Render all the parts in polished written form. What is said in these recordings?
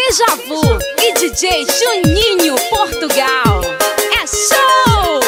Déjà Vu e DJ Juninho Portugal. É show!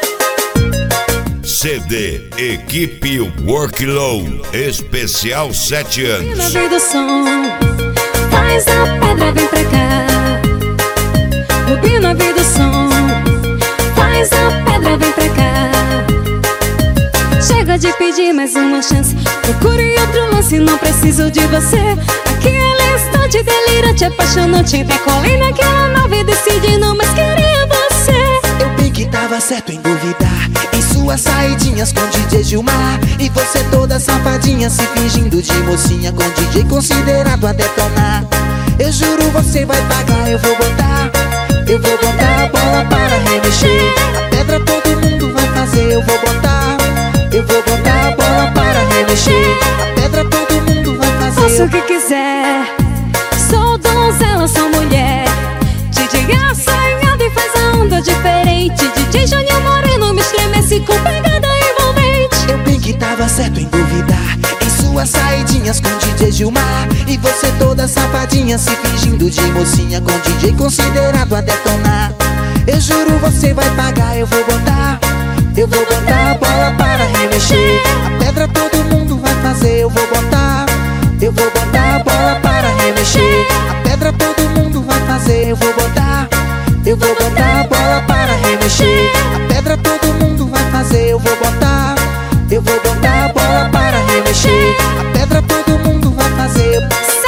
CD Equipe Workload Especial 7 anos. Na vida do som, faz a pedra, vem pra cá. Rubi na vida do som, faz a pedra, vem pra cá. Chega de pedir mais uma chance, procure outro lance, não preciso de você. Aquele instante delirante, apaixonante, decolei naquela nave, decidi não mais queria você. Eu bem que tava certo em duvidar, em suas saidinhas com DJ Gilmar. E você toda safadinha, se fingindo de mocinha, com DJ considerado a detonar. Eu juro você vai pagar, eu vou botar a bola para remexer. A pedra todo mundo vai fazer, eu vou botar a bola para remexer. A pedra todo mundo vai fazer. Faça o que quiser, sou donzela, sou mulher. DJ assanhado e faz a onda diferente. DJ Juninho Moreno me estremece com pegada envolvente. Eu bem que tava certo em duvidar, em suas saidinhas com DJ Gilmar. E você toda safadinha, se fingindo de mocinha, com DJ considerado a detonar. Eu juro você vai pagar, eu vou botar a bola para remexer. A pedra todo mundo vai fazer, eu vou botar a bola para remexer. A pedra todo mundo vai fazer, eu vou botar a bola para remexer. A pedra todo mundo vai fazer, eu vou botar a bola para remexer. A pedra todo mundo vai fazer.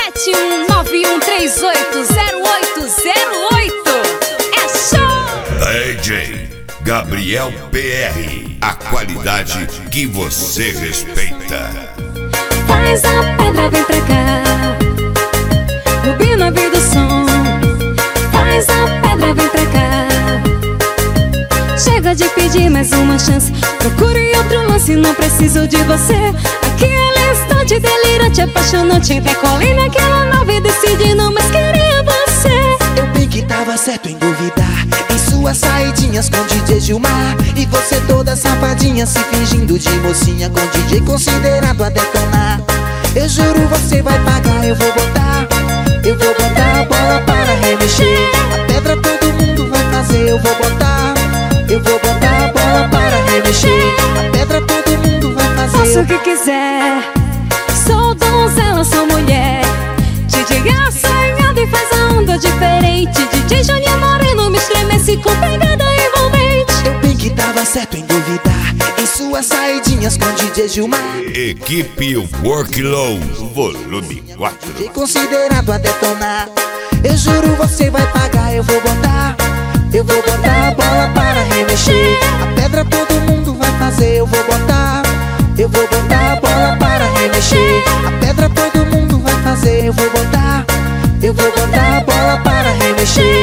71913808808. É show! DJ Gabriel PR, a qualidade que você respeita. Faz a pedra, vem pra cá. Rubi na vida do som, faz a pedra, vem pra cá. Chega de pedir mais uma chance, procure outro lance, não preciso de você. Aquele instante delirante, apaixonante, decolei naquela nave, decidi não mais queria você. Eu bem que tava certo em duvidar, em suas saidinhas com DJ Gilmar. E você toda safadinha, se fingindo de mocinha, com DJ considerado a detonar. Eu juro você vai pagar, eu vou botar a bola para remexer. A pedra todo mundo vai fazer, eu vou botar a bola para remexer. A pedra todo mundo vai fazer. Faça o que quiser, sou donzela, sou mulher. DJ assanhado e faz a onda diferente. DJ Juninho Moreno me estremece com pegada envolvente. Eu bem que tava certo em duvidar, em suas saidinhas com DJ Gilmar. Equipe Workload Volume 4. DJ considerado a detonar. Eu juro você vai pagar, eu vou botar a bola para remexer. A pedra todo mundo vai fazer, eu vou botar a bola para remexer. A pedra todo mundo vai fazer, eu vou botar a bola para remexer.